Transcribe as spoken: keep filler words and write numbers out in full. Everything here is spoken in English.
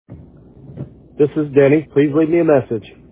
This is Denny. Please leave me a message.